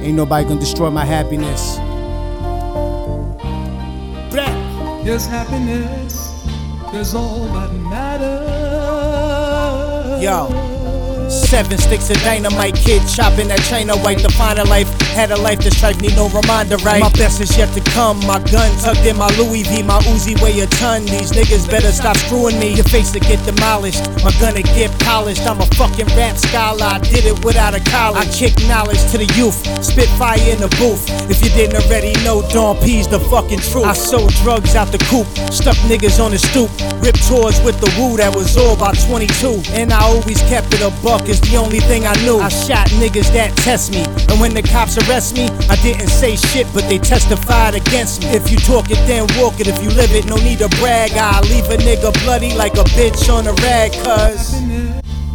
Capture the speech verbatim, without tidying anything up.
Ain't nobody gonna destroy my happiness. Blah. Yes, happiness is all that matters. Yo. Seven sticks of dynamite, kid chopping that China white. To find a life, had a life to strife, need no reminder, right? My best is yet to come, my gun tucked in my Louis V, my Uzi weigh a ton. These niggas better stop screwing me, your face to get demolished, my gun to get polished. I'm a fucking rap scholar, I did it without a college. I kick knowledge to the youth, spit fire in the booth. If you didn't already know, Dawn P's the fucking truth. I sold drugs out the coop, stuck niggas on the stoop, ripped tours with the woo, that was all about twenty-two. And I always kept it a buck, is the only thing I knew. I shot niggas that test me, and when the cops arrest me, I didn't say shit, but they testified against me. If you talk it, then walk it. If you live it, no need to brag. I leave a nigga bloody like a bitch on a rag, cuz